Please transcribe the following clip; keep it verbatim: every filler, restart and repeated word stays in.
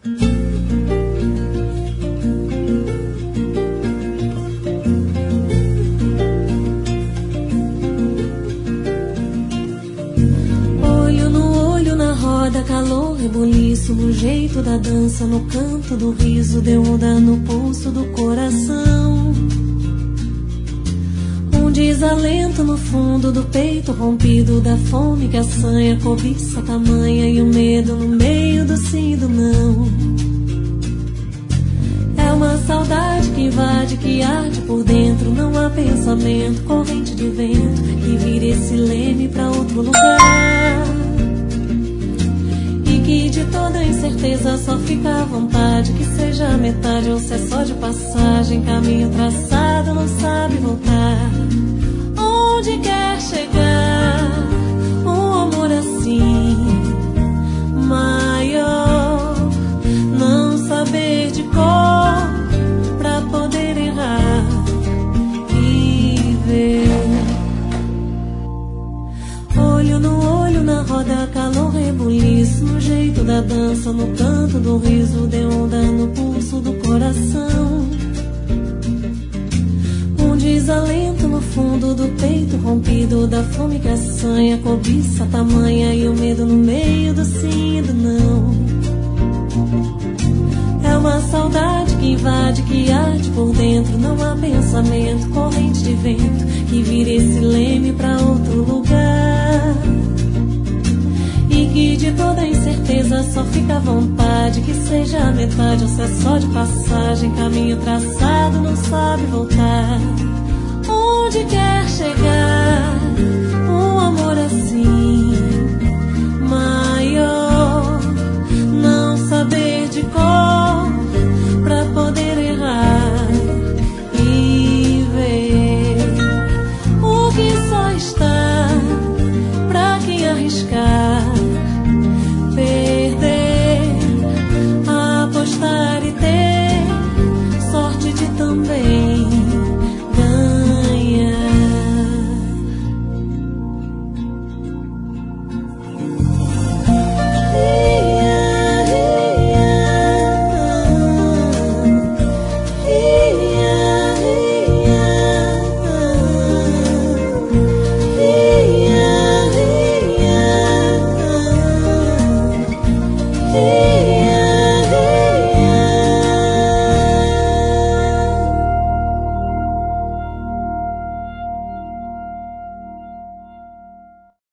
Calor, rebuliço no jeito da dança, no canto do riso, deu onda no pulso do coração. Um desalento no fundo do peito, rompido da fome que assanha, cobiça tamanha e o medo no meio do sim e do não. É uma saudade que invade, que arde por dentro, não há pensamento, corrente de vento que vira esse leme pra outro lugar. Que de toda incerteza só fica à vontade, que seja a metade ou se é só de passagem, caminho traçado, não sabe voltar. Onde quer chegar um amor assim, maior, não saber de cor pra poder errar e ver. Olho no olho, na roda, calor, rebuliço no jeito da dança, no canto do riso, deu onda no pulso do coração. Um desalento no fundo do peito, rompido da fome que assanha, cobiça tamanha e o medo no meio do sim e do não. É uma saudade que invade, que arde por dentro, não há pensamento, corrente de vento que vira esse leme pra outro lugar. E que de toda incerteza só fica à vontade, que seja a metade ou se é só de passagem, caminho traçado, não sabe voltar. Onde quer chegar um amor assim,